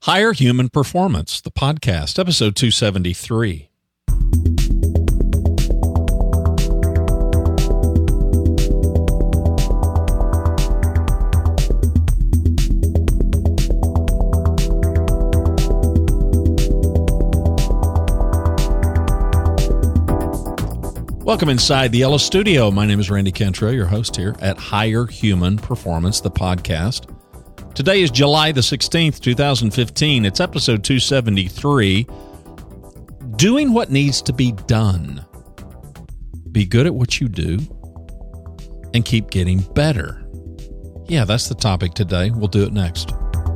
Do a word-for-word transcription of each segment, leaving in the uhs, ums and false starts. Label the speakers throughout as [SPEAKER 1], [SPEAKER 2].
[SPEAKER 1] Higher Human Performance, the podcast, episode two seventy-three. Welcome inside the Yellow Studio. My name is Randy Cantrell, your host here at Higher Human Performance, the podcast. Today is July the sixteenth, twenty fifteen. It's episode two seventy-three. Doing what needs to be done. Be good at what you do and keep getting better. Yeah, that's the topic today. We'll do it next.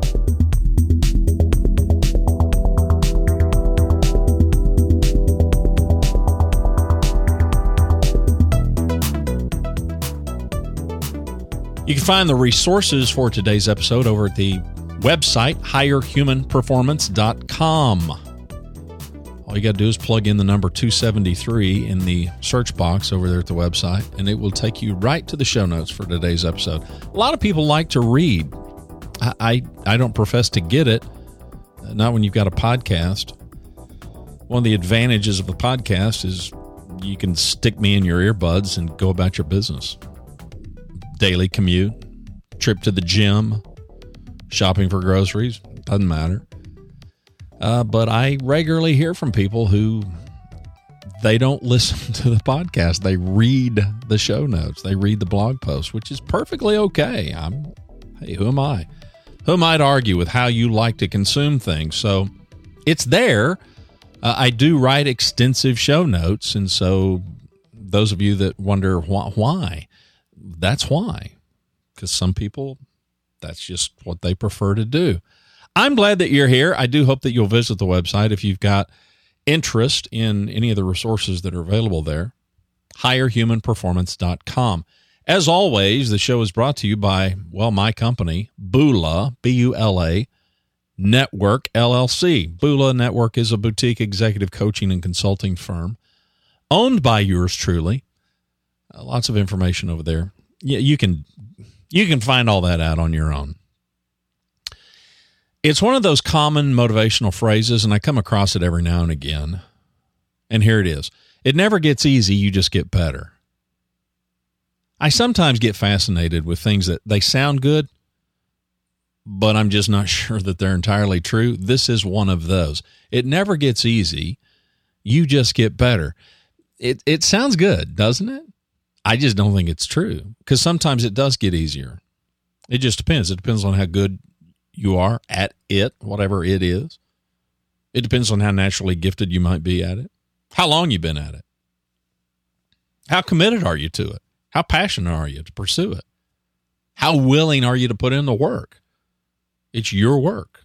[SPEAKER 1] You can find the resources for today's episode over at the website, higher human performance dot com. All you got to do is plug in the number two seventy-three in the search box over there at the website, and it will take you right to the show notes for today's episode. A lot of people like to read. I, I, I don't profess to get it, not when you've got a podcast. One of the advantages of a podcast is you can stick me in your earbuds and go about your business. Daily commute, trip to the gym, shopping for groceries, doesn't matter. Uh, but I regularly hear from people who they don't listen to the podcast. They read the show notes. They read the blog post, which is perfectly okay. I'm, hey, who am I? Who am I to argue with how you like to consume things? So it's there. Uh, I do write extensive show notes. And so those of you that wonder wh- why, that's why, because some people, that's just what they prefer to do. I'm glad that you're here. I do hope that you'll visit the website if you've got interest in any of the resources that are available there, higher human performance dot com. As always, the show is brought to you by, well, my company, Bula, B U L A, Network, L L C. Bula Network is a boutique executive coaching and consulting firm owned by yours truly. Uh, lots of information over there. Yeah, you can you can find all that out on your own. It's one of those common motivational phrases, and I come across it every now and again. And here it is. It never gets easy, you just get better. I sometimes get fascinated with things that they sound good, but I'm just not sure that they're entirely true. This is one of those. It never gets easy, you just get better. It it sounds good, doesn't it? I just don't think it's true, because sometimes it does get easier. It just depends. It depends on how good you are at it, whatever it is. It depends on how naturally gifted you might be at it, how long you've been at it, how committed are you to it, how passionate are you to pursue it, how willing are you to put in the work. It's your work.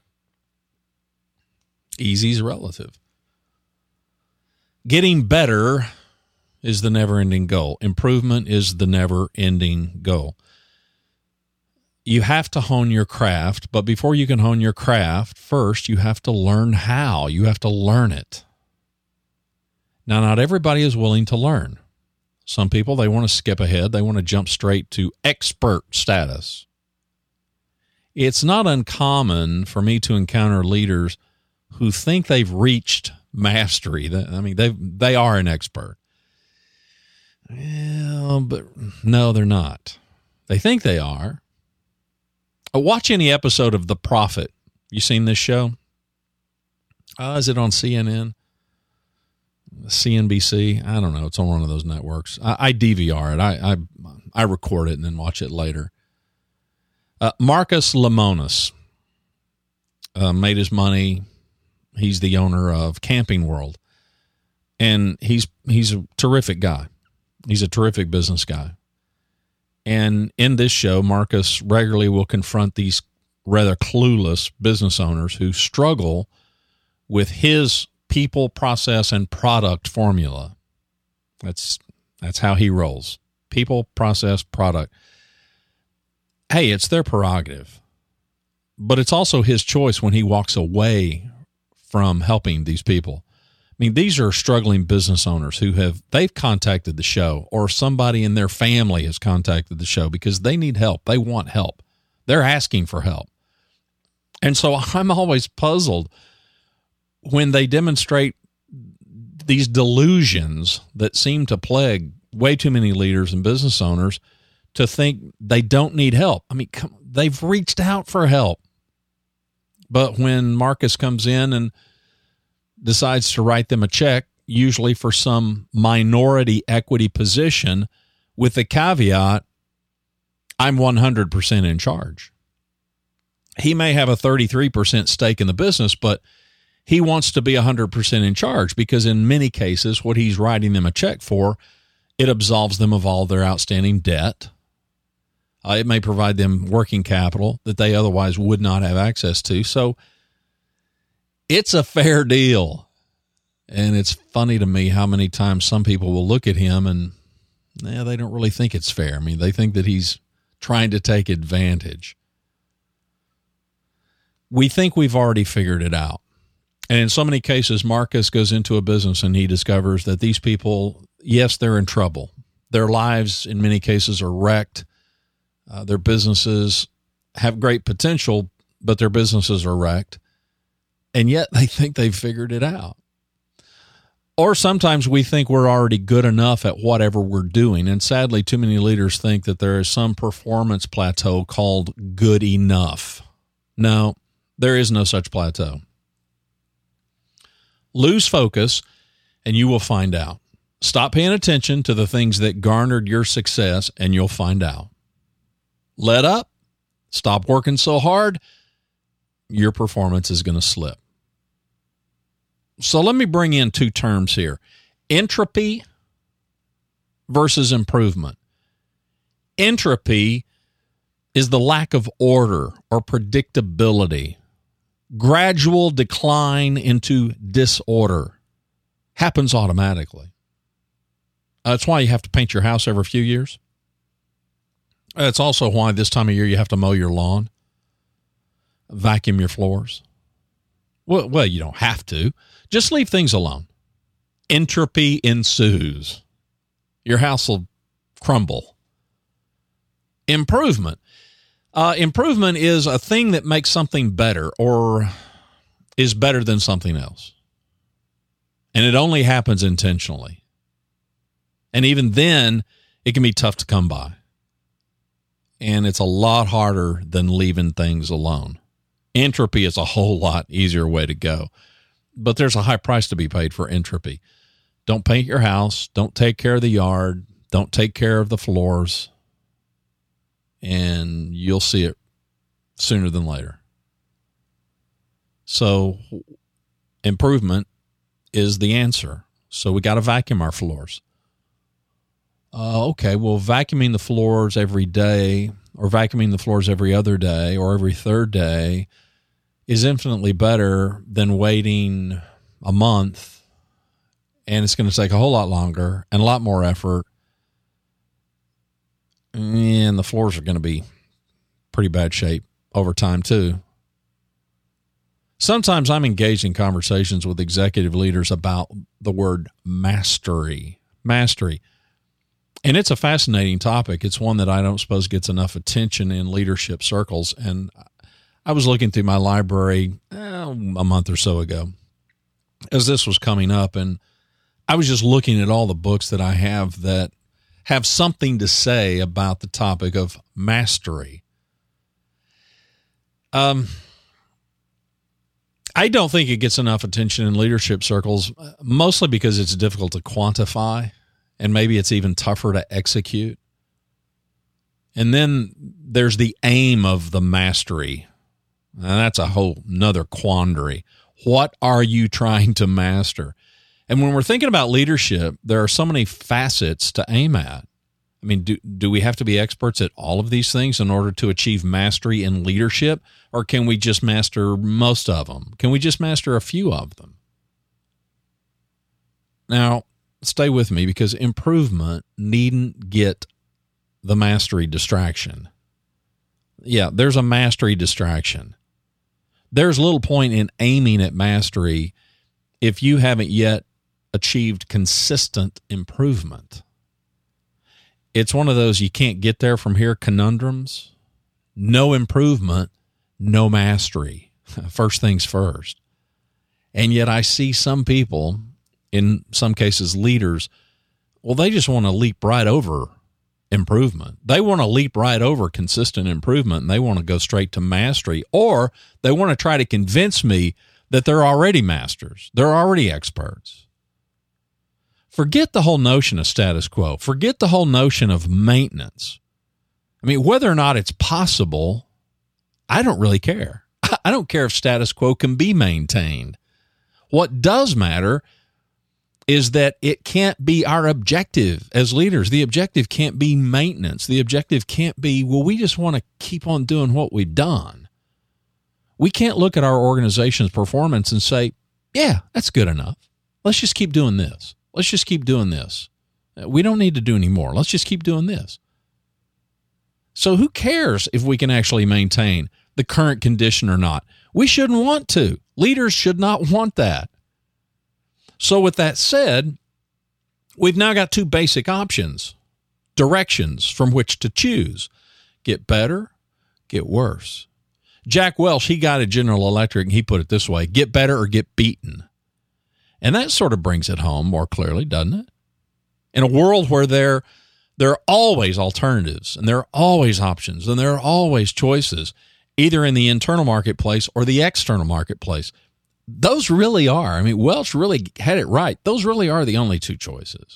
[SPEAKER 1] Easy is relative. Getting better is the never-ending goal. Improvement is the never-ending goal. You have to hone your craft, but before you can hone your craft, first you have to learn how. You have to learn it. Now, not everybody is willing to learn. Some people, they want to skip ahead. They want to jump straight to expert status. It's not uncommon for me to encounter leaders who think they've reached mastery. I mean, they they are an expert. Well, but no, they're not. They think they are. Watch any episode of The Prophet. You seen this show? Uh, is it on C N N? C N B C? I don't know. It's on one of those networks. I, I D V R it. I, I I record it and then watch it later. Uh, Marcus Lemonis uh, made his money. He's the owner of Camping World, and he's he's a terrific guy. He's a terrific business guy. And in this show, Marcus regularly will confront these rather clueless business owners who struggle with his people, process, and product formula. That's that's how he rolls. People, process, product. Hey, it's their prerogative. But it's also his choice when he walks away from helping these people. I mean, these are struggling business owners who have, they've contacted the show, or somebody in their family has contacted the show because they need help. They want help. They're asking for help. And so I'm always puzzled when they demonstrate these delusions that seem to plague way too many leaders and business owners to think they don't need help. I mean, come, they've reached out for help. But when Marcus comes in and decides to write them a check, usually for some minority equity position, with the caveat, I'm one hundred percent in charge. He may have a thirty-three percent stake in the business, but he wants to be one hundred percent in charge because in many cases, what he's writing them a check for, it absolves them of all their outstanding debt. Uh, it may provide them working capital that they otherwise would not have access to. So it's a fair deal. And it's funny to me how many times some people will look at him and yeah, they don't really think it's fair. I mean, they think that he's trying to take advantage. We think we've already figured it out. And in so many cases, Marcus goes into a business and he discovers that these people, yes, they're in trouble. Their lives, in many cases, are wrecked. Uh, their businesses have great potential, but their businesses are wrecked. And yet they think they've figured it out. Or sometimes we think we're already good enough at whatever we're doing. And sadly, too many leaders think that there is some performance plateau called good enough. No, there is no such plateau. Lose focus, and you will find out. Stop paying attention to the things that garnered your success, and you'll find out. Let up. Stop working so hard. Your performance is going to slip. So let me bring in two terms here. Entropy versus improvement. Entropy is the lack of order or predictability. Gradual decline into disorder happens automatically. That's why you have to paint your house every few years. It's also why this time of year you have to mow your lawn, vacuum your floors. Well, well, you don't have to. Just leave things alone. Entropy ensues. Your house will crumble. Improvement. Uh, improvement is a thing that makes something better or is better than something else. And it only happens intentionally. And even then, it can be tough to come by. And it's a lot harder than leaving things alone. Entropy is a whole lot easier way to go. But there's a high price to be paid for entropy. Don't paint your house. Don't take care of the yard. Don't take care of the floors. And you'll see it sooner than later. So improvement is the answer. So we got to vacuum our floors. Uh, okay, well, vacuuming the floors every day or vacuuming the floors every other day or every third day is infinitely better than waiting a month, and it's going to take a whole lot longer and a lot more effort, and the floors are going to be pretty bad shape over time too. Sometimes I'm engaged in conversations with executive leaders about the word mastery. Mastery. And it's a fascinating topic. It's one that I don't suppose gets enough attention in leadership circles. And I was looking through my library eh, a month or so ago as this was coming up, and I was just looking at all the books that I have that have something to say about the topic of mastery. Um, I don't think it gets enough attention in leadership circles, mostly because it's difficult to quantify, and maybe it's even tougher to execute. And then there's the aim of the mastery. And that's a whole nother quandary. What are you trying to master? And when we're thinking about leadership, there are so many facets to aim at. I mean, do, do we have to be experts at all of these things in order to achieve mastery in leadership? Or can we just master most of them? Can we just master a few of them? Now, stay with me, because improvement needn't get the mastery distraction. Yeah, there's a mastery distraction. There's little point in aiming at mastery if you haven't yet achieved consistent improvement. It's one of those you can't get there from here conundrums. No improvement, no mastery. First things first. And yet I see some people, in some cases leaders, well, they just want to leap right over improvement. They want to leap right over consistent improvement, and they want to go straight to mastery, or they want to try to convince me that they're already masters. They're already experts. Forget the whole notion of status quo. Forget the whole notion of maintenance. I mean, whether or not it's possible, I don't really care. I don't care if status quo can be maintained. What does matter is that it can't be our objective as leaders. The objective can't be maintenance. The objective can't be, well, we just want to keep on doing what we've done. We can't look at our organization's performance and say, yeah, that's good enough. Let's just keep doing this. Let's just keep doing this. We don't need to do any more. Let's just keep doing this. So who cares if we can actually maintain the current condition or not? We shouldn't want to. Leaders should not want that. So with that said, we've now got two basic options, directions from which to choose. Get better, get worse. Jack Welch, he got at General Electric, and he put it this way, get better or get beaten. And that sort of brings it home more clearly, doesn't it? In a world where there, there are always alternatives, and there are always options, and there are always choices, either in the internal marketplace or the external marketplace. Those really are, I mean, Welch really had it right. Those really are the only two choices.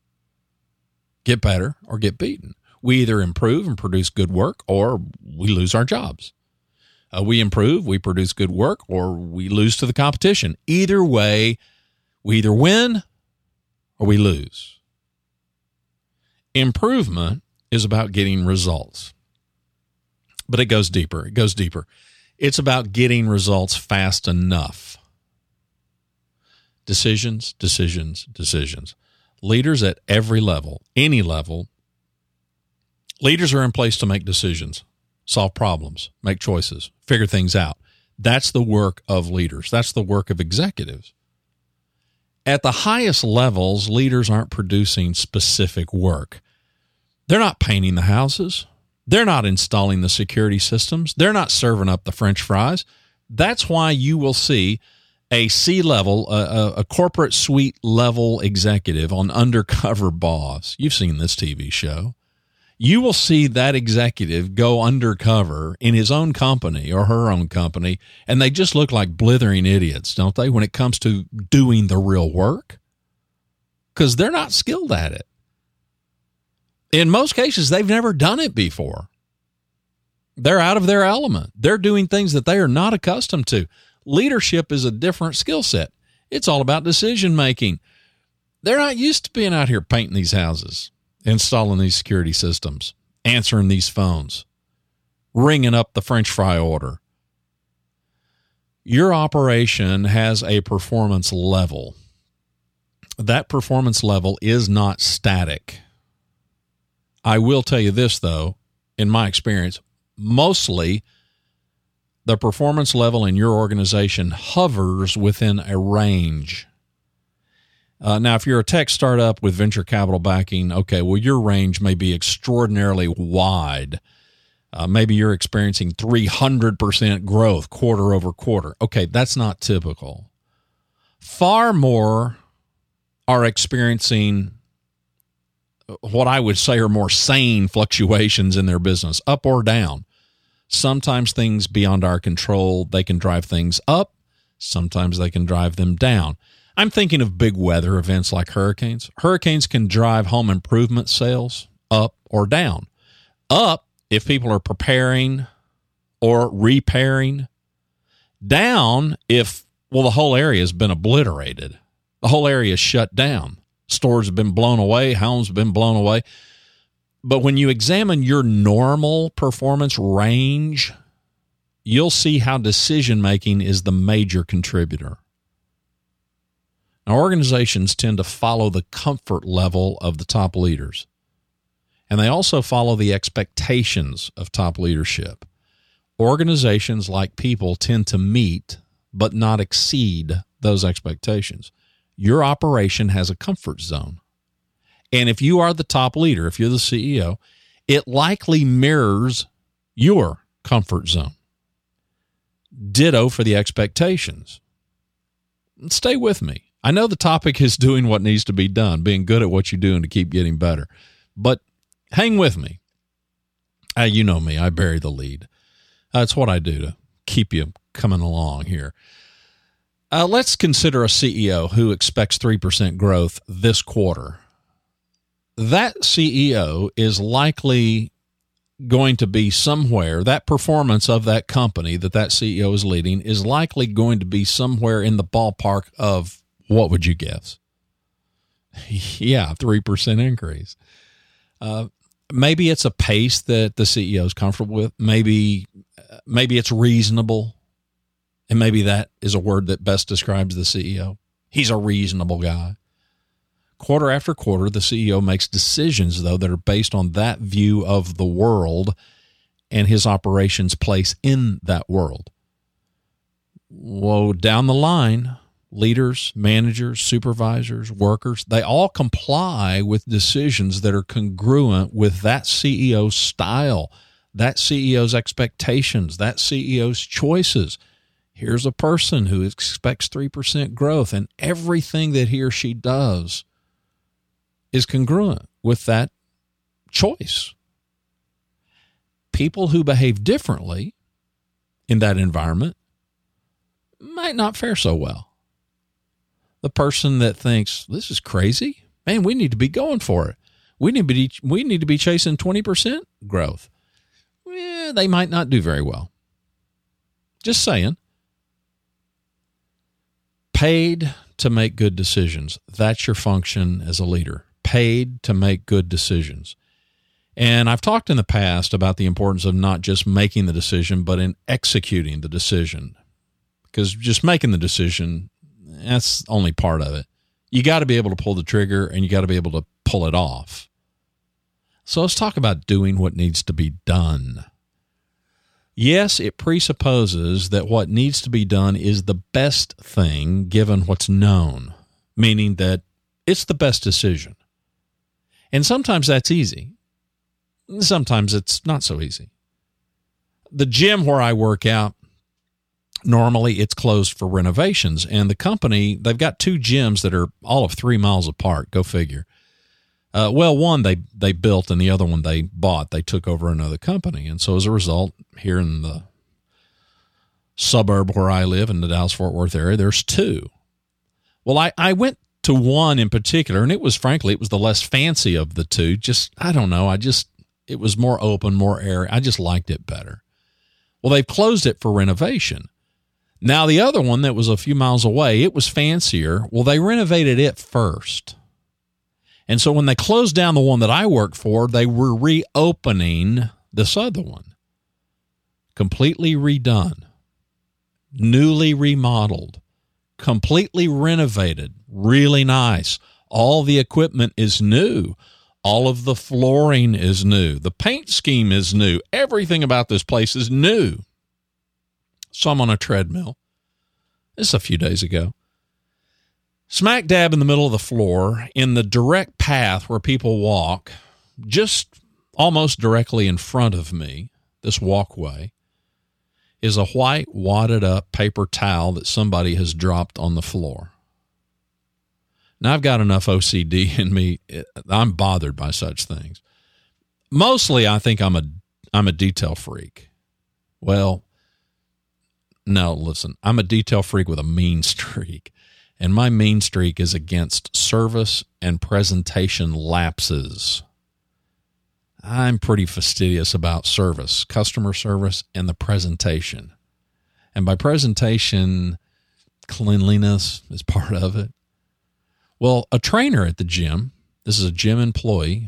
[SPEAKER 1] Get better or get beaten. We either improve and produce good work, or we lose our jobs. Uh, we improve, we produce good work, or we lose to the competition. Either way, we either win or we lose. Improvement is about getting results. But it goes deeper. It goes deeper. It's about getting results fast enough. Decisions, decisions, decisions. Leaders at every level, any level, leaders are in place to make decisions, solve problems, make choices, figure things out. That's the work of leaders. That's the work of executives. At the highest levels, leaders aren't producing specific work. They're not painting the houses. They're not installing the security systems. They're not serving up the French fries. That's why you will see a C-level, a, a corporate suite level executive on Undercover Boss. You've seen this T V show. You will see that executive go undercover in his own company or her own company, and they just look like blithering idiots, don't they, when it comes to doing the real work? Because they're not skilled at it. In most cases, they've never done it before. They're out of their element. They're doing things that they are not accustomed to. Leadership is a different skill set. It's all about decision making. They're not used to being out here painting these houses, installing these security systems, answering these phones, ringing up the French fry order. Your operation has a performance level. That performance level is not static. I will tell you this, though, in my experience, mostly the performance level in your organization hovers within a range. Uh, now, if you're a tech startup with venture capital backing, okay, well, your range may be extraordinarily wide. Uh, maybe you're experiencing three hundred percent growth quarter over quarter. Okay, that's not typical. Far more are experiencing what I would say are more sane fluctuations in their business, up or down. Sometimes things beyond our control, they can drive things up. Sometimes they can drive them down. I'm thinking of big weather events like hurricanes. Hurricanes can drive home improvement sales up or down. Up if people are preparing or repairing. Down if, well, the whole area has been obliterated. The whole area is shut down. Stores have been blown away. Homes have been blown away. But when you examine your normal performance range, you'll see how decision-making is the major contributor. Now, organizations tend to follow the comfort level of the top leaders, and they also follow the expectations of top leadership. Organizations, like people, tend to meet but not exceed those expectations. Your operation has a comfort zone. And if you are the top leader, if you're the C E O, it likely mirrors your comfort zone. Ditto for the expectations. Stay with me. I know the topic is doing what needs to be done, being good at what you do and to keep getting better. But hang with me. Uh, you know me. I bury the lead. That's what I do to keep you coming along here. Uh, let's consider a C E O who expects three percent growth this quarter. That C E O is likely going to be somewhere, that performance of that company that that C E O is leading is likely going to be somewhere in the ballpark of, what would you guess? Yeah, three percent increase. Uh, maybe it's a pace that the C E O is comfortable with. Maybe, maybe it's reasonable. And maybe that is a word that best describes the C E O. He's a reasonable guy. Quarter after quarter, the C E O makes decisions, though, that are based on that view of the world and his operations place in that world. Well, down the line, leaders, managers, supervisors, workers, they all comply with decisions that are congruent with that C E O's style, that C E O's expectations, that C E O's choices. Here's a person who expects three percent growth, and everything that he or she does is congruent with that choice. People who behave differently in that environment might not fare so well. The person that thinks, this is crazy, man, we need to be going for it. We need to be, we need to be chasing twenty percent growth. Eh, they might not do very well. Just saying. Paid to make good decisions. That's your function as a leader. Paid to make good decisions. And I've talked in the past about the importance of not just making the decision, but in executing the decision. Because just making the decision, that's only part of it. You got to be able to pull the trigger, and you got to be able to pull it off. So let's talk about doing what needs to be done. Yes, it presupposes that what needs to be done is the best thing given what's known, meaning that it's the best decision. And sometimes that's easy. Sometimes it's not so easy. The gym where I work out, normally it's closed for renovations, and the company, they've got two gyms that are all of three miles apart. Go figure. Uh, well, one they, they built, and the other one they bought. They took over another company. And so as a result, here in the suburb where I live in the Dallas-Fort Worth area, there's two. Well, I, I went to one in particular, and it was, frankly, it was the less fancy of the two. Just, I don't know, I just, it was more open, more airy. I just liked it better. Well, they've closed it for renovation. Now, the other one that was a few miles away, it was fancier. Well, they renovated it first. And so when they closed down the one that I worked for, they were reopening this other one. Completely redone. Newly remodeled. Completely renovated. Really nice. All the equipment is new. All of the flooring is new. The paint scheme is new. Everything about this place is new. So I'm on a treadmill. This is a few days ago. Smack dab in the middle of the floor, in the direct path where people walk, just almost directly in front of me, this walkway, is a white wadded up paper towel that somebody has dropped on the floor. Now, I've got enough O C D in me. I'm bothered by such things. Mostly, I think I'm a, I'm a detail freak. Well, no, listen, I'm a detail freak with a mean streak. And my mean streak is against service and presentation lapses. I'm pretty fastidious about service, customer service, and the presentation. And by presentation, cleanliness is part of it. Well, a trainer at the gym, this is a gym employee,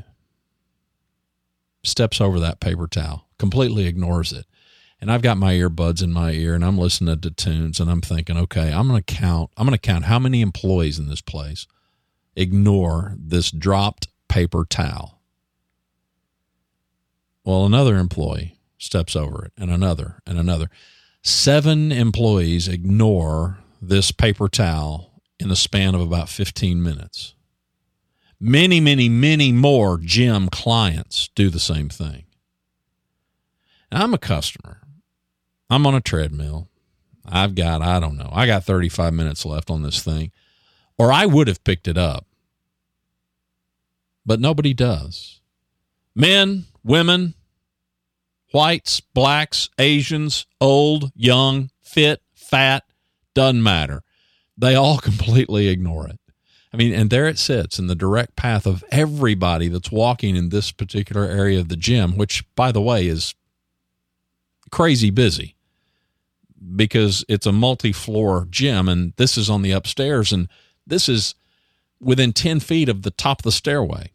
[SPEAKER 1] steps over that paper towel, completely ignores it. And I've got my earbuds in my ear, and I'm listening to tunes, and I'm thinking, okay, I'm going to count. I'm going to count how many employees in this place ignore this dropped paper towel. Well, another employee steps over it, and another, and another. Seven employees ignore this paper towel in the span of about fifteen minutes. Many, many, many more gym clients do the same thing. Now, I'm a customer. I'm on a treadmill. I've got, I don't know, I got thirty-five minutes left on this thing, or I would have picked it up. But nobody does. Men, women, whites, blacks, Asians, old, young, fit, fat, doesn't matter. They all completely ignore it. I mean, and there it sits in the direct path of everybody that's walking in this particular area of the gym, which, by the way, is crazy busy because it's a multi-floor gym, and this is on the upstairs, and this is within ten feet of the top of the stairway.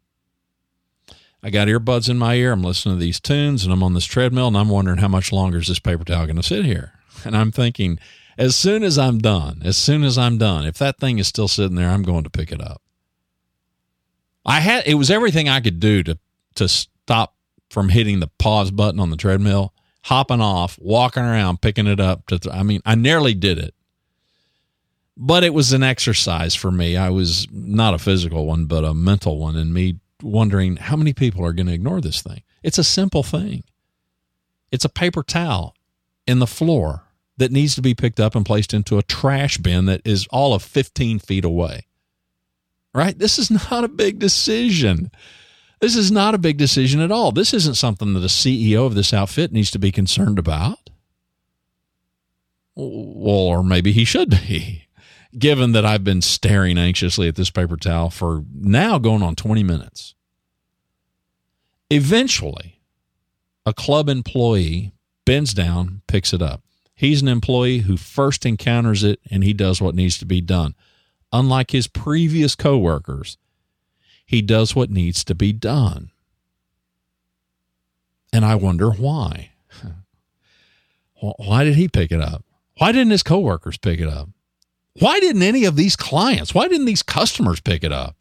[SPEAKER 1] I got earbuds in my ear. I'm listening to these tunes, and I'm on this treadmill, and I'm wondering how much longer is this paper towel going to sit here? And I'm thinking, as soon as I'm done, as soon as I'm done, if that thing is still sitting there, I'm going to pick it up. I had, it was everything I could do to, to stop from hitting the pause button on the treadmill, hopping off, walking around, picking it up. To, th- I mean, I nearly did it, but it was an exercise for me. I was not a physical one, but a mental one, and me wondering how many people are going to ignore this thing. It's a simple thing. It's a paper towel in the floor that needs to be picked up and placed into a trash bin that is all of fifteen feet away. Right? This is not a big decision. This is not a big decision at all. This isn't something that a C E O of this outfit needs to be concerned about. Well, or maybe he should be, given that I've been staring anxiously at this paper towel for now going on twenty minutes. Eventually, a club employee bends down, picks it up. He's an employee who first encounters it, and he does what needs to be done. Unlike his previous coworkers, he does what needs to be done. And I wonder why. Why did he pick it up? Why didn't his coworkers pick it up? Why didn't any of these clients, why didn't these customers pick it up?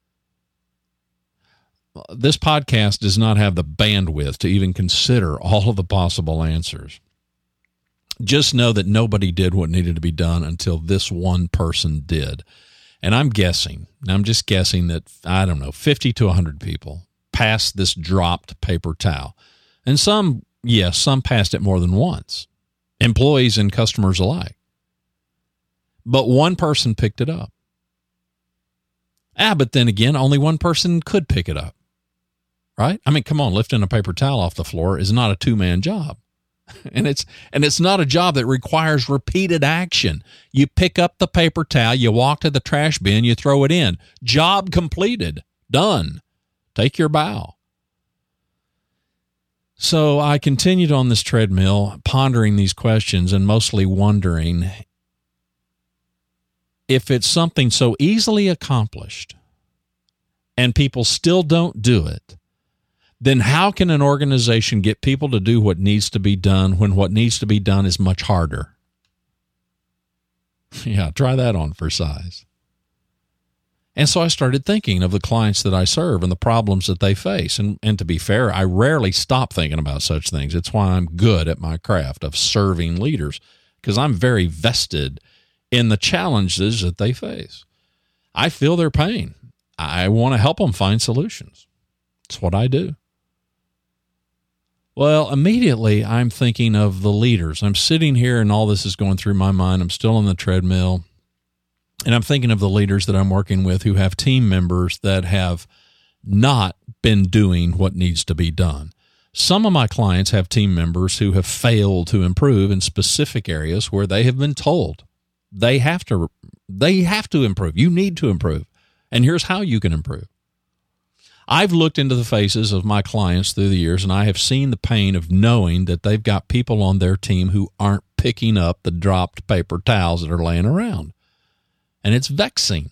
[SPEAKER 1] This podcast does not have the bandwidth to even consider all of the possible answers. Just know that nobody did what needed to be done until this one person did. And I'm guessing, I'm just guessing that, I don't know, fifty to one hundred people passed this dropped paper towel. And some, yes, some passed it more than once, employees and customers alike. But one person picked it up. Ah, but then again, only one person could pick it up, right? I mean, come on, lifting a paper towel off the floor is not a two-man job. And it's and it's not a job that requires repeated action. You pick up the paper towel, you walk to the trash bin, you throw it in. Job completed. Done. Take your bow. So I continued on this treadmill, pondering these questions and mostly wondering if it's something so easily accomplished and people still don't do it, then how can an organization get people to do what needs to be done when what needs to be done is much harder? Yeah, try that on for size. And so I started thinking of the clients that I serve and the problems that they face. And, and to be fair, I rarely stop thinking about such things. It's why I'm good at my craft of serving leaders, because I'm very vested in the challenges that they face. I feel their pain. I want to help them find solutions. It's what I do. Well, immediately I'm thinking of the leaders. I'm sitting here and all this is going through my mind. I'm still on the treadmill. And I'm thinking of the leaders that I'm working with who have team members that have not been doing what needs to be done. Some of my clients have team members who have failed to improve in specific areas where they have been told they have to, they have to improve. You need to improve. And here's how you can improve. I've looked into the faces of my clients through the years, and I have seen the pain of knowing that they've got people on their team who aren't picking up the dropped paper towels that are laying around. And it's vexing.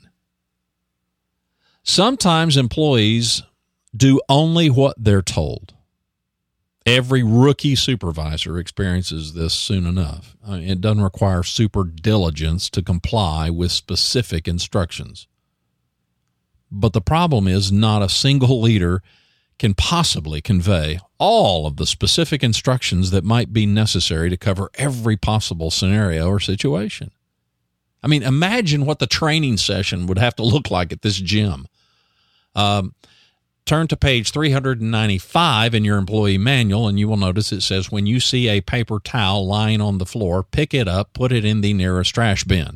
[SPEAKER 1] Sometimes employees do only what they're told. Every rookie supervisor experiences this soon enough. I mean, it doesn't require super diligence to comply with specific instructions. But the problem is not a single leader can possibly convey all of the specific instructions that might be necessary to cover every possible scenario or situation. I mean, imagine what the training session would have to look like at this gym. Um, Turn to page three ninety-five in your employee manual, and you will notice it says, when you see a paper towel lying on the floor, pick it up, put it in the nearest trash bin.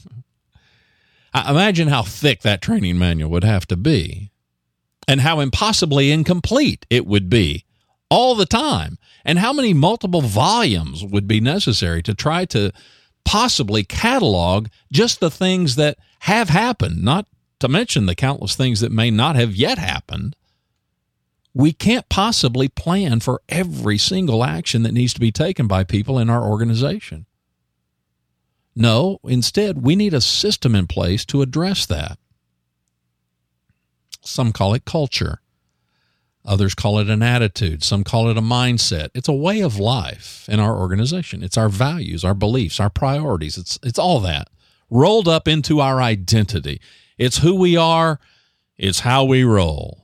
[SPEAKER 1] I imagine how thick that training manual would have to be, and how impossibly incomplete it would be all the time, and how many multiple volumes would be necessary to try to possibly catalog just the things that have happened, not to mention the countless things that may not have yet happened. We can't possibly plan for every single action that needs to be taken by people in our organization. No, instead, we need a system in place to address that. Some call it culture. Others call it an attitude. Some call it a mindset. It's a way of life in our organization. It's our values, our beliefs, our priorities. It's, it's all that rolled up into our identity. It's who we are. It's how we roll.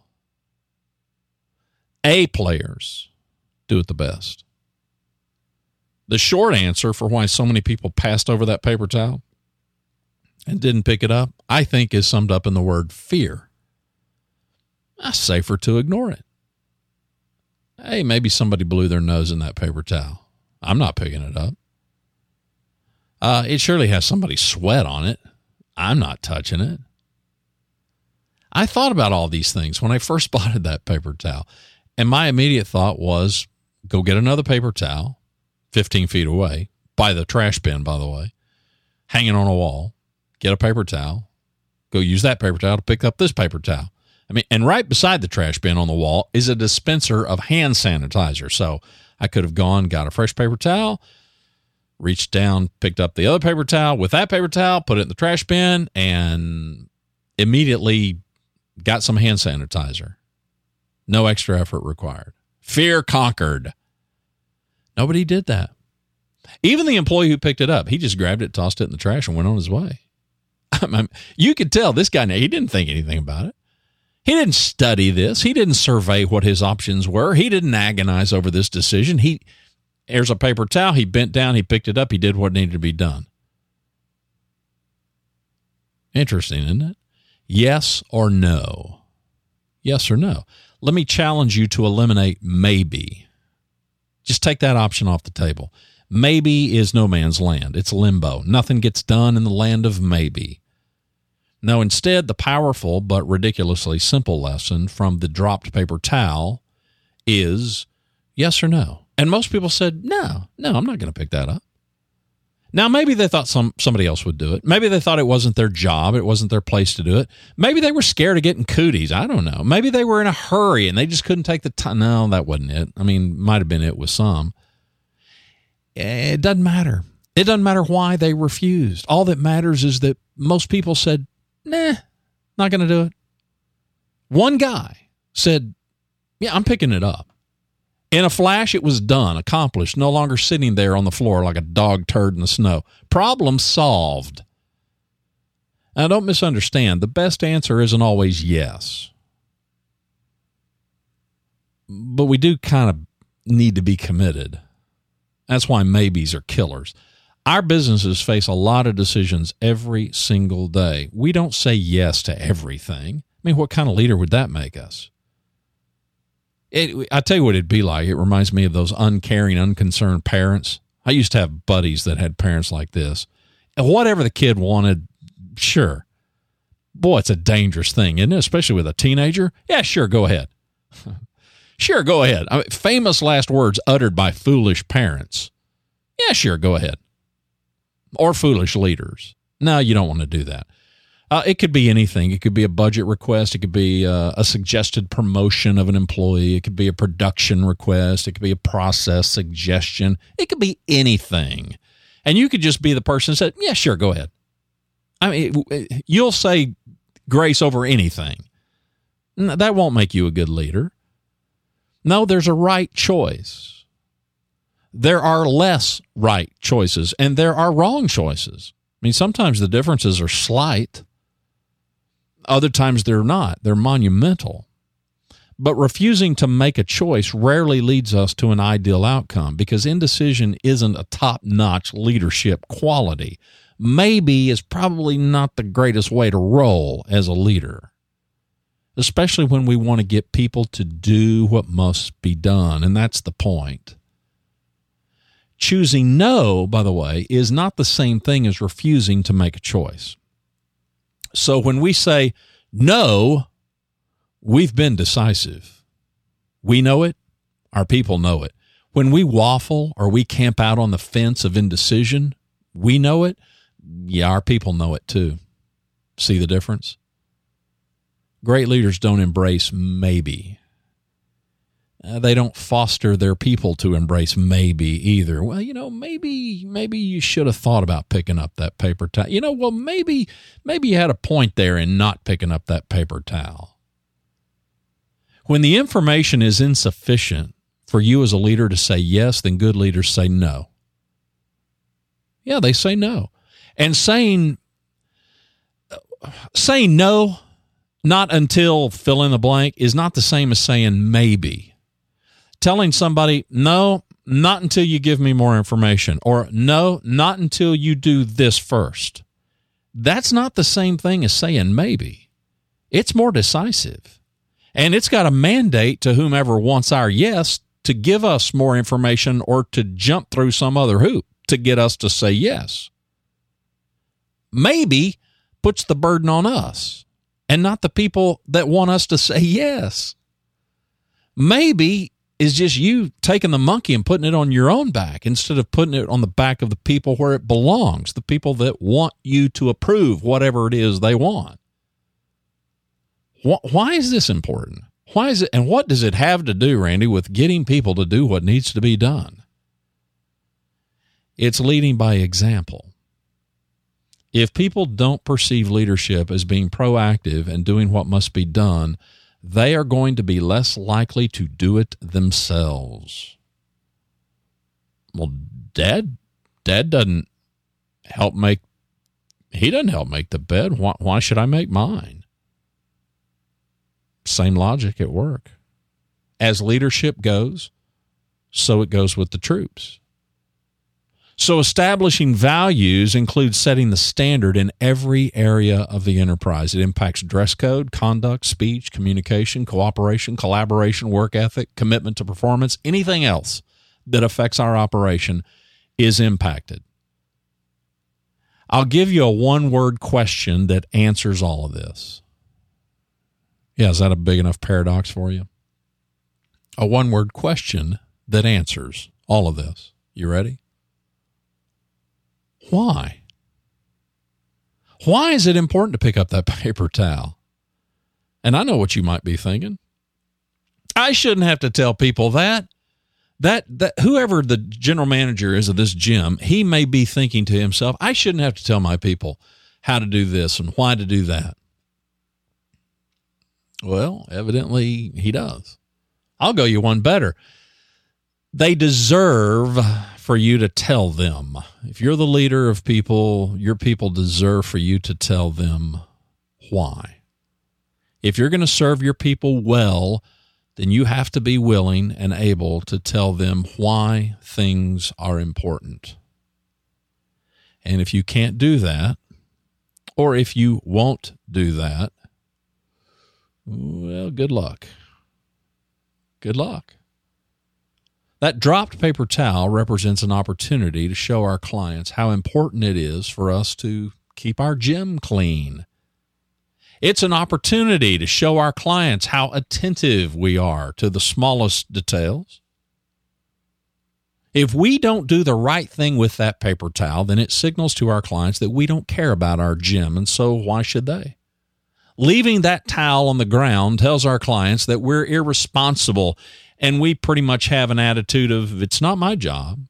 [SPEAKER 1] A players do it the best. The short answer for why so many people passed over that paper towel and didn't pick it up, I think, is summed up in the word fear. It's safer to ignore it. Hey, maybe somebody blew their nose in that paper towel. I'm not picking it up. Uh, it surely has somebody's sweat on it. I'm not touching it. I thought about all these things when I first spotted that paper towel. And my immediate thought was, go get another paper towel, fifteen feet away, by the trash bin, by the way, hanging on a wall, get a paper towel, go use that paper towel to pick up this paper towel. I mean, and right beside the trash bin on the wall is a dispenser of hand sanitizer. So I could have gone, got a fresh paper towel, reached down, picked up the other paper towel with that paper towel, put it in the trash bin, and immediately got some hand sanitizer. No extra effort required. Fear conquered. Nobody did that. Even the employee who picked it up, he just grabbed it, tossed it in the trash, and went on his way. I mean, you could tell this guy, he didn't think anything about it. He didn't study this. He didn't survey what his options were. He didn't agonize over this decision. He, there's a paper towel. He bent down. He picked it up. He did what needed to be done. Interesting, isn't it? Yes or no? Yes or no? Let me challenge you to eliminate maybe. Just take that option off the table. Maybe is no man's land. It's limbo. Nothing gets done in the land of maybe. No, instead, the powerful but ridiculously simple lesson from the dropped paper towel is yes or no. And most people said, no, no, I'm not going to pick that up. Now, maybe they thought some somebody else would do it. Maybe they thought it wasn't their job. It wasn't their place to do it. Maybe they were scared of getting cooties. I don't know. Maybe they were in a hurry and they just couldn't take the time. No, that wasn't it. I mean, might have been it with some. It doesn't matter. It doesn't matter why they refused. All that matters is that most people said, nah, not going to do it. One guy said, yeah, I'm picking it up. In a flash, it was done, accomplished, no longer sitting there on the floor like a dog turd in the snow. Problem solved. Now, don't misunderstand. The best answer isn't always yes. But we do kind of need to be committed. That's why maybes are killers. Our businesses face a lot of decisions every single day. We don't say yes to everything. I mean, what kind of leader would that make us? It, I tell you what it'd be like. It reminds me of those uncaring, unconcerned parents. I used to have buddies that had parents like this. And whatever the kid wanted, sure. Boy, it's a dangerous thing, isn't it? Especially with a teenager. Yeah, sure, go ahead. Sure, go ahead. I mean, famous last words uttered by foolish parents. Yeah, sure, go ahead. Or foolish leaders. No, you don't want to do that. Uh, it could be anything. It could be a budget request. It could be uh, a suggested promotion of an employee. It could be a production request. It could be a process suggestion. It could be anything. And you could just be the person that said, yeah, sure, go ahead. I mean, you'll say grace over anything. That won't make you a good leader. No, there's a right choice. There are less right choices, and there are wrong choices. I mean, sometimes the differences are slight. Other times they're not. They're monumental. But refusing to make a choice rarely leads us to an ideal outcome because indecision isn't a top-notch leadership quality. Maybe is probably not the greatest way to roll as a leader. especially when we want to get people to do what must be done, and that's the point. Choosing no, by the way, is not the same thing as refusing to make a choice. So when we say no, we've been decisive. We know it. Our people know it. When we waffle or we camp out on the fence of indecision, we know it. Yeah, our people know it too. See the difference? Great leaders don't embrace maybe. Uh, they don't foster their people to embrace maybe either. Well, you know, maybe maybe you should have thought about picking up that paper towel. You know, well, maybe maybe you had a point there in not picking up that paper towel. When the information is insufficient for you as a leader to say yes, then good leaders say no. Yeah, they say no. And saying saying no, not until fill in the blank, is not the same as saying maybe. Telling somebody, no, not until you give me more information, or no, not until you do this first. That's not the same thing as saying maybe. It's more decisive. And it's got a mandate to whomever wants our yes to give us more information or to jump through some other hoop to get us to say yes. Maybe puts the burden on us and not the people that want us to say yes. Maybe is just you taking the monkey and putting it on your own back instead of putting it on the back of the people where it belongs, the people that want you to approve whatever it is they want. Why is this important? Why is it, and what does it have to do, Randy, with getting people to do what needs to be done? It's leading by example. If people don't perceive leadership as being proactive and doing what must be done, they are going to be less likely to do it themselves. Well, Dad, Dad doesn't help make, he doesn't help make the bed. Why, why should I make mine? Same logic at work. As leadership goes, so it goes with the troops. So establishing values includes setting the standard in every area of the enterprise. It impacts dress code, conduct, speech, communication, cooperation, collaboration, work ethic, commitment to performance. Anything else that affects our operation is impacted. I'll give you a one-word question that answers all of this. Yeah, is that a big enough paradox for you? A one-word question that answers all of this. You ready? Why? Why is it important to pick up that paper towel? And I know what you might be thinking. I shouldn't have to tell people that. That that whoever the general manager is of this gym, he may be thinking to himself, I shouldn't have to tell my people how to do this and why to do that. Well, evidently he does. I'll go you one better. They deserve for you to tell them. If you're the leader of people, your people deserve for you to tell them why. If you're going to serve your people well, then you have to be willing and able to tell them why things are important. And if you can't do that, or if you won't do that, well, good luck. Good luck. That dropped paper towel represents an opportunity to show our clients how important it is for us to keep our gym clean. It's an opportunity to show our clients how attentive we are to the smallest details. If we don't do the right thing with that paper towel, then it signals to our clients that we don't care about our gym, and so why should they? Leaving that towel on the ground tells our clients that we're irresponsible, and we pretty much have an attitude of, it's not my job.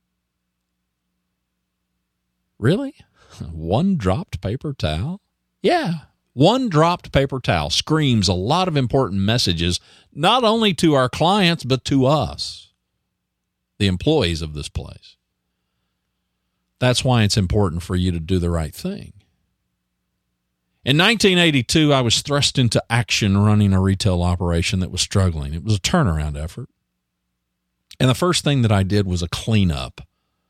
[SPEAKER 1] Really? One dropped paper towel? Yeah. One dropped paper towel screams a lot of important messages, not only to our clients, but to us, the employees of this place. That's why it's important for you to do the right thing. In nineteen eighty-two, I was thrust into action running a retail operation that was struggling. It was a turnaround effort. And the first thing that I did was a cleanup.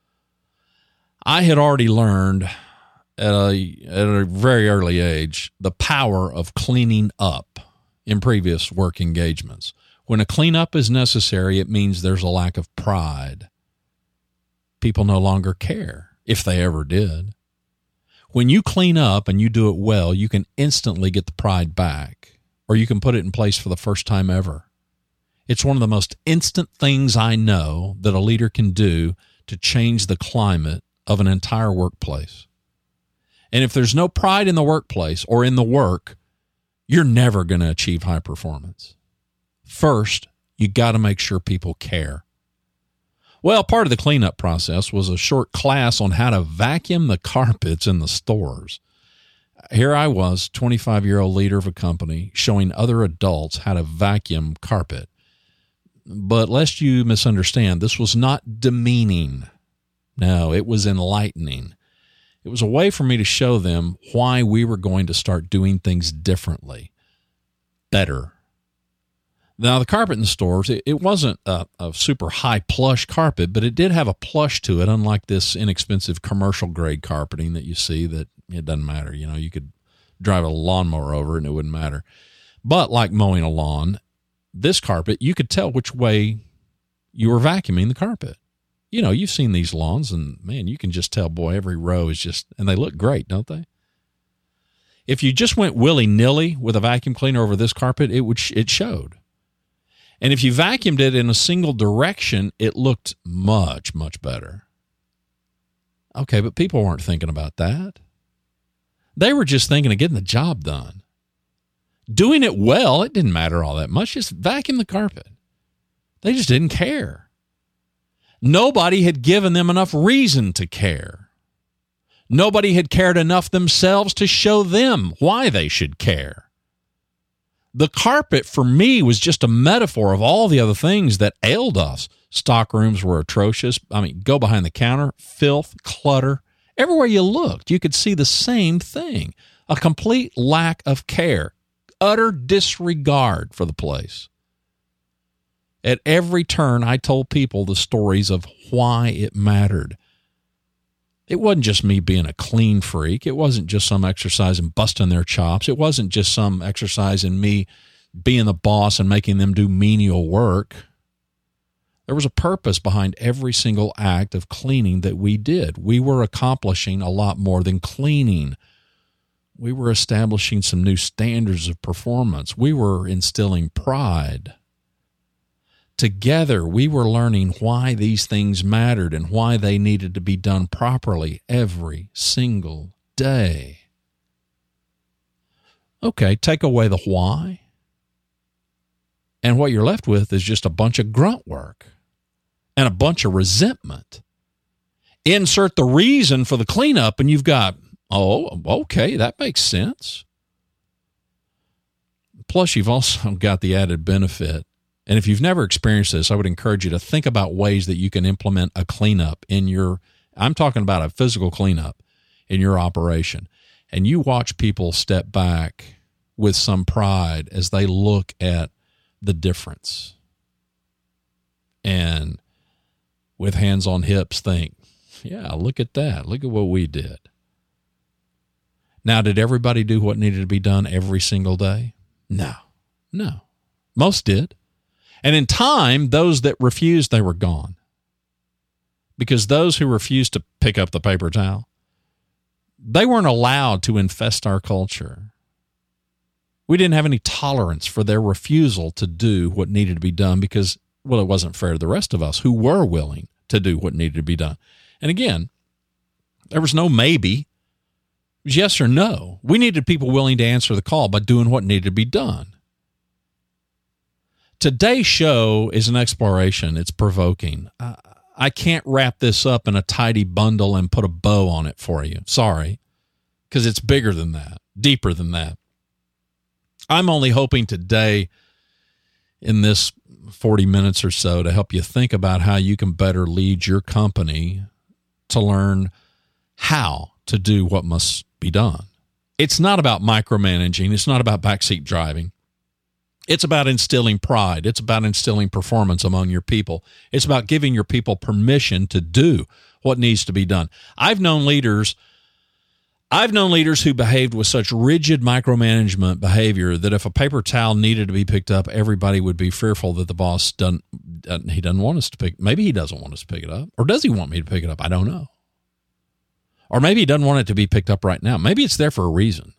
[SPEAKER 1] I had already learned at a, at a very early age the power of cleaning up in previous work engagements. When a cleanup is necessary, it means there's a lack of pride. People no longer care, if they ever did. When you clean up and you do it well, you can instantly get the pride back, or you can put it in place for the first time ever. It's one of the most instant things I know that a leader can do to change the climate of an entire workplace. And if there's no pride in the workplace or in the work, you're never going to achieve high performance. First, you got to make sure people care. Well, part of the cleanup process was a short class on how to vacuum the carpets in the stores. Here I was, twenty-five-year-old leader of a company, showing other adults how to vacuum carpet. But lest you misunderstand, this was not demeaning. No, it was enlightening. It was a way for me to show them why we were going to start doing things differently, better. Now, the carpet in the stores, it, it wasn't a, a super high plush carpet, but it did have a plush to it, unlike this inexpensive commercial-grade carpeting that you see that it doesn't matter. You know, you could drive a lawnmower over it and it wouldn't matter. But like mowing a lawn, this carpet, you could tell which way you were vacuuming the carpet. You know, you've seen these lawns, and, man, you can just tell, boy, every row is just, and they look great, don't they? If you just went willy-nilly with a vacuum cleaner over this carpet, it would it showed. And if you vacuumed it in a single direction, it looked much, much better. Okay, but people weren't thinking about that. They were just thinking of getting the job done. Doing it well, it didn't matter all that much. Just vacuum the carpet. They just didn't care. Nobody had given them enough reason to care. Nobody had cared enough themselves to show them why they should care. The carpet, for me, was just a metaphor of all the other things that ailed us. Stock rooms were atrocious. I mean, go behind the counter, filth, clutter. Everywhere you looked, you could see the same thing. A complete lack of care, utter disregard for the place. At every turn, I told people the stories of why it mattered. It wasn't just me being a clean freak. It wasn't just some exercise in busting their chops. It wasn't just some exercise in me being the boss and making them do menial work. There was a purpose behind every single act of cleaning that we did. We were accomplishing a lot more than cleaning. We were establishing some new standards of performance. We were instilling pride. Together, we were learning why these things mattered and why they needed to be done properly every single day. Okay, take away the why, and what you're left with is just a bunch of grunt work and a bunch of resentment. Insert the reason for the cleanup, and you've got, oh, okay, that makes sense. Plus, you've also got the added benefit. And if you've never experienced this, I would encourage you to think about ways that you can implement a cleanup in your, I'm talking about a physical cleanup in your operation. And you watch people step back with some pride as they look at the difference. And with hands on hips think, yeah, look at that. Look at what we did. Now, did everybody do what needed to be done every single day? No, no. Most did. And in time, those that refused, they were gone. Because those who refused to pick up the paper towel, they weren't allowed to infest our culture. We didn't have any tolerance for their refusal to do what needed to be done because, well, it wasn't fair to the rest of us who were willing to do what needed to be done. And again, there was no maybe. It was yes or no. We needed people willing to answer the call by doing what needed to be done. Today's show is an exploration. It's provoking. Uh, I can't wrap this up in a tidy bundle and put a bow on it for you. Sorry, because it's bigger than that, deeper than that. I'm only hoping today in this forty minutes or so to help you think about how you can better lead your company to learn how to do what must be done. It's not about micromanaging. It's not about backseat driving. It's about instilling pride. It's about instilling performance among your people. It's about giving your people permission to do what needs to be done. I've known leaders, I've known leaders who behaved with such rigid micromanagement behavior that if a paper towel needed to be picked up, everybody would be fearful that the boss doesn't, he doesn't want us to pick, maybe he doesn't want us to pick it up. Or does he want me to pick it up? I don't know. Or maybe he doesn't want it to be picked up right now. Maybe it's there for a reason.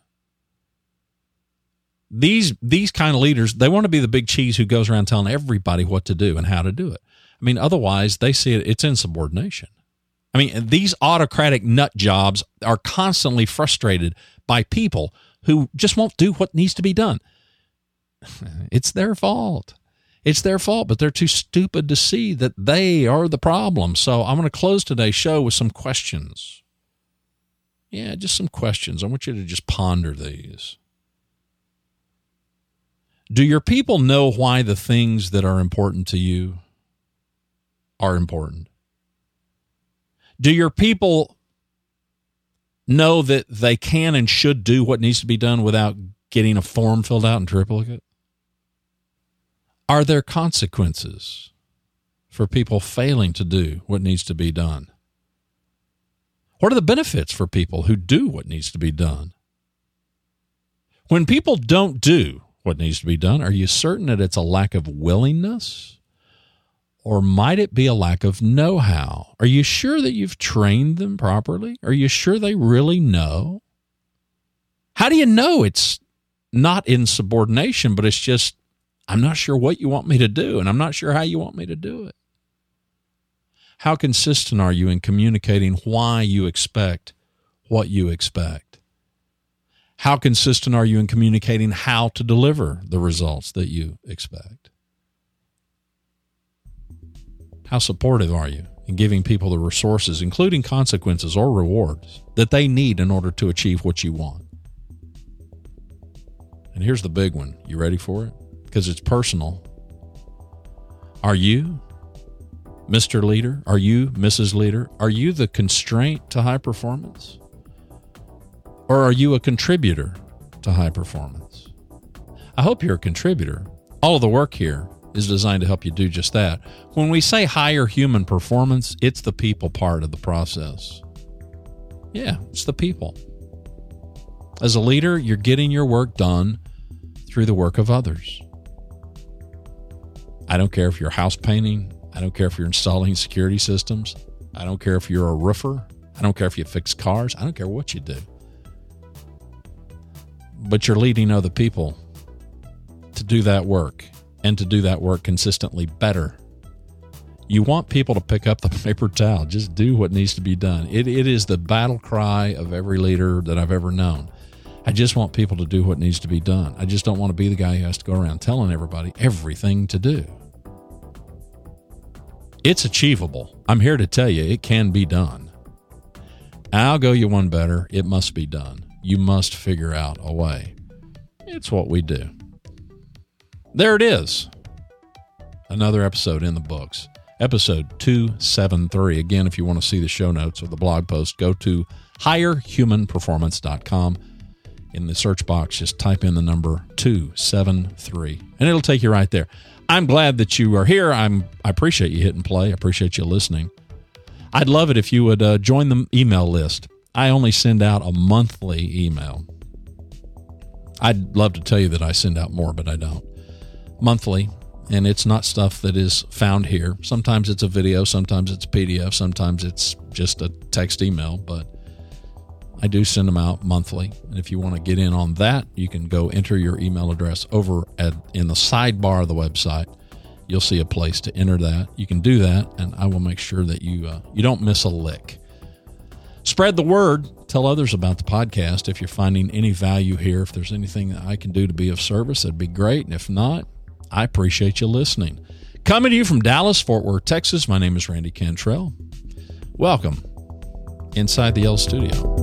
[SPEAKER 1] These, these kind of leaders, they want to be the big cheese who goes around telling everybody what to do and how to do it. I mean, otherwise they see it, it's insubordination. I mean, these autocratic nut jobs are constantly frustrated by people who just won't do what needs to be done. It's their fault. It's their fault, but they're too stupid to see that they are the problem. So I'm going to close today's show with some questions. Yeah, just some questions. I want you to just ponder these. Do your people know why the things that are important to you are important? Do your people know that they can and should do what needs to be done without getting a form filled out in triplicate? Are there consequences for people failing to do what needs to be done? What are the benefits for people who do what needs to be done? When people don't do what needs to be done, are you certain that it's a lack of willingness? Or might it be a lack of know-how? Are you sure that you've trained them properly? Are you sure they really know? How do you know it's not insubordination, but it's just, I'm not sure what you want me to do, and I'm not sure how you want me to do it? How consistent are you in communicating why you expect what you expect? How consistent are you in communicating how to deliver the results that you expect? How supportive are you in giving people the resources, including consequences or rewards, that they need in order to achieve what you want? And here's the big one. You ready for it? Because it's personal. Are you, Mister Leader? Are you, Missus Leader? Are you the constraint to high performance? Or are you a contributor to high performance? I hope you're a contributor. All of the work here is designed to help you do just that. When we say higher human performance, it's the people part of the process. Yeah, it's the people. As a leader, you're getting your work done through the work of others. I don't care if you're house painting. I don't care if you're installing security systems. I don't care if you're a roofer. I don't care if you fix cars. I don't care what you do. But you're leading other people to do that work, and to do that work consistently better. You want people to pick up the paper towel. Just do what needs to be done. It, it is the battle cry of every leader that I've ever known. I just want people to do what needs to be done. I just don't want to be the guy who has to go around telling everybody everything to do. It's achievable. I'm here to tell you it can be done. I'll go you one better. It must be done. You must figure out a way. It's what we do. There it is. Another episode in the books. Episode two seventy-three. Again, if you want to see the show notes or the blog post, go to higher human performance dot com. In the search box, just type in the number two seventy-three, and it'll take you right there. I'm glad that you are here. I'm, I appreciate you hitting play. I appreciate you listening. I'd love it if you would uh, join the email list. I only send out a monthly email. I'd love to tell you that I send out more, but I don't. Monthly, and it's not stuff that is found here. Sometimes it's a video, sometimes it's a P D F, sometimes it's just a text email, but I do send them out monthly. And if you want to get in on that, you can go enter your email address over at in the sidebar of the website. You'll see a place to enter that. You can do that, and I will make sure that you uh, you don't miss a lick. Spread the word. Tell others about the podcast. If you're finding any value here, if there's anything that I can do to be of service, that'd be great. And if not, I appreciate you listening. Coming to you from Dallas, Fort Worth, Texas, my name is Randy Cantrell. Welcome inside the L Studio.